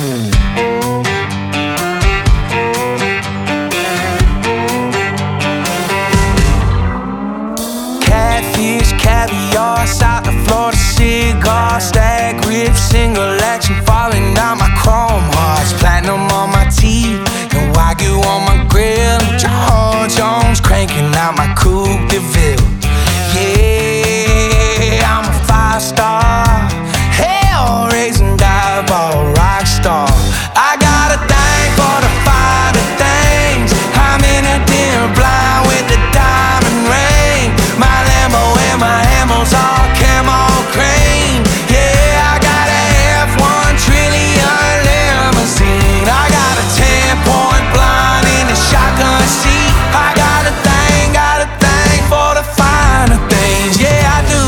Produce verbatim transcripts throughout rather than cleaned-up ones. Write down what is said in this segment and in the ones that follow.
Catfish, caviar, South of Florida cigar, stag rib, single action, falling down my chrome hearts, platinum on my teeth, and Wagyu on my grill, John Jones cranking out my Coupe de Ville. Yeah, I'm a five star, hell raising dive ball rock star. I got a thing for the finer things. I'm in a dim blind with the diamond ring. My Lambo and my ammo's all camo cream. Yeah, I got a F one trillion limousine. I got a ten point blind in the shotgun seat. I got a thing, got a thing for the finer things. Yeah, I do.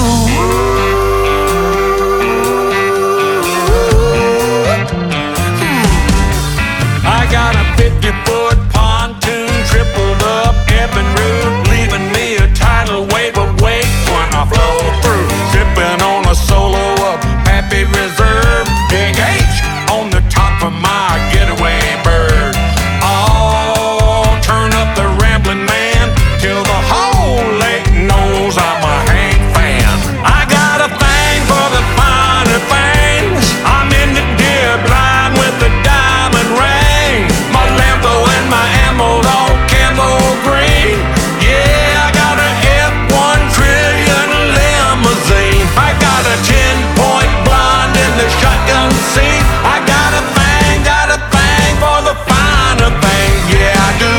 I got a fifty foot pontoon, tripled up Evan Root, leaving me a tidal wave of wake when I flow through. Sipping on a solo of Pappy Reserve, Big H on the top of my getaway bird. Oh, turn up the rambling man till the whole lake knows I'm a Hank fan. I got a thing for the finer things. I'm in the deer blind with the diamond ring. My Lambo and my ammo's all camo green. Yeah, I got a F one trillion limousine. I got a ten point blonde in the shotgun seat. I got a thing, got a thing for the finer things. Yeah, I do.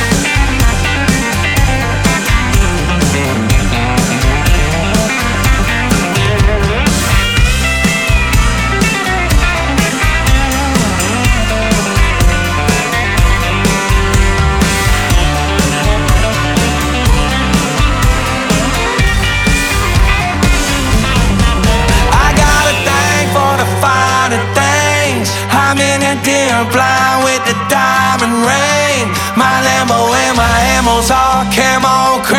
I got a thing for the finer things. I'm in a dim blind with the diamond ring. My Lambo and my ammo's all camo